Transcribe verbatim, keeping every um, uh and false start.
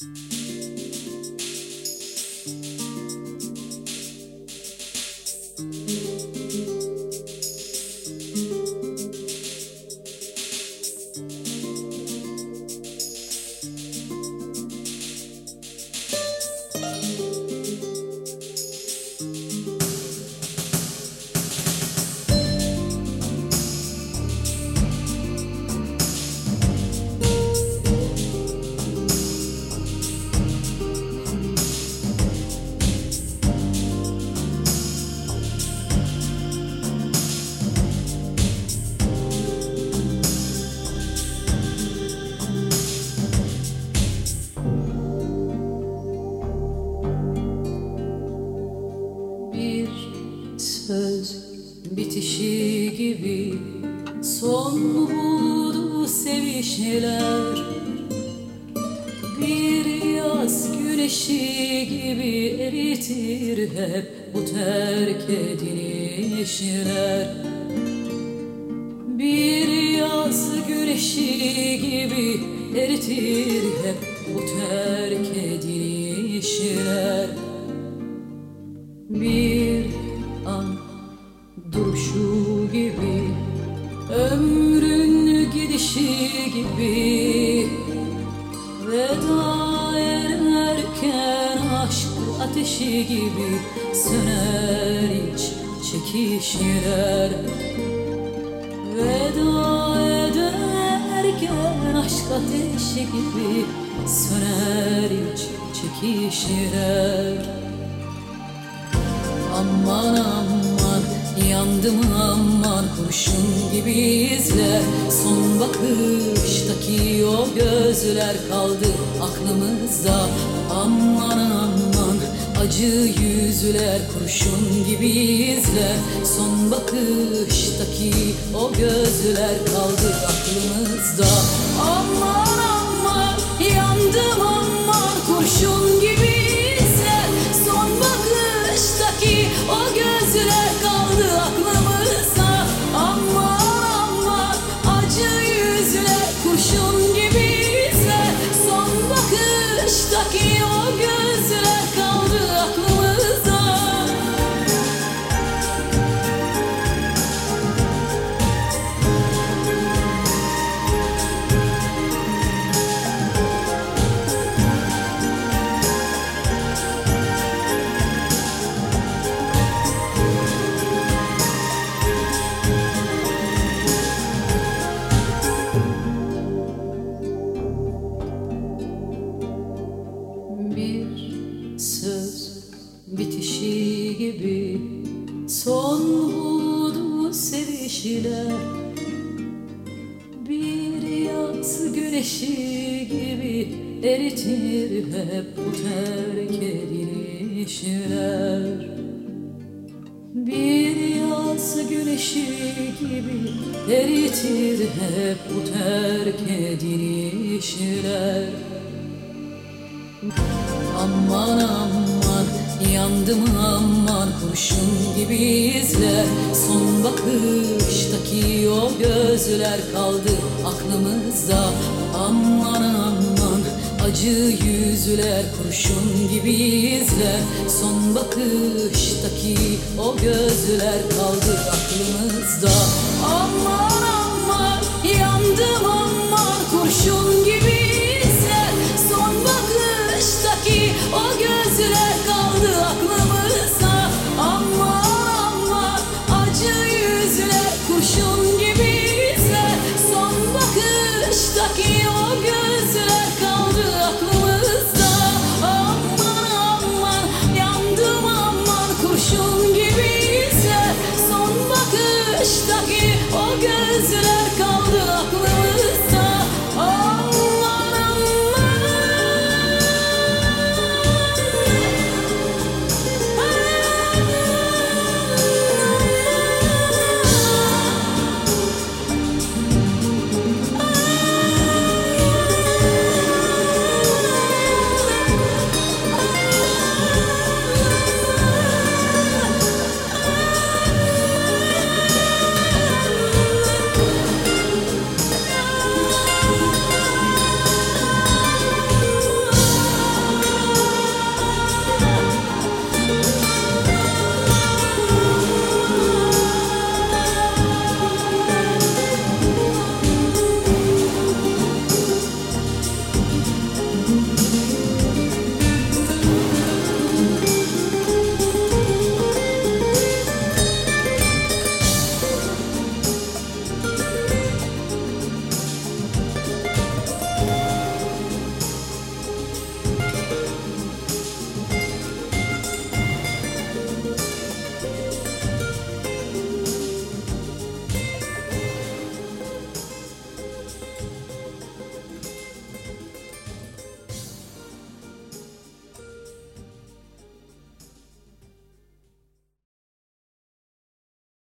Söz bitişi gibi son buldu sevişler. Bir yaz güneşi gibi eritir hep bu terk edilişler. Bir yaz güneşi gibi eritir hep bu terk edilişler. Bir an duruşu gibi, ömrün gidişi gibi, veda ederken aşk ateşi gibi söner iç çekişler. Veda ederken aşk ateşi gibi söner iç çekişler. Aman aman yandım aman, kurşun gibi izler. Son bakıştaki o gözler kaldı aklımızda. Aman aman acı yüzler, kurşun gibi izler. Son bakıştaki o gözler kaldı aklımızda. Aman aman yandım aman, kurşun gibi izler. Son bakıştaki o gözler kaldı aklımızda. Aman aman acı yüzler, kurşun gibi izler. Son bakıştaki o gözler kaldı aklımızda. Söz bitişi gibi son buldu sevişler. Bir yaz güneşi gibi eritir hep bu terk edilişler. Bir yaz güneşi gibi eritir hep bu terk edilişler. Aman aman yandım aman, kurşun gibi izler. Son bakıştaki o gözler kaldı aklımızda. Aman aman acı yüzler, kurşun gibi izler. Son bakıştaki o gözler kaldı aklımızda. Aman aman ya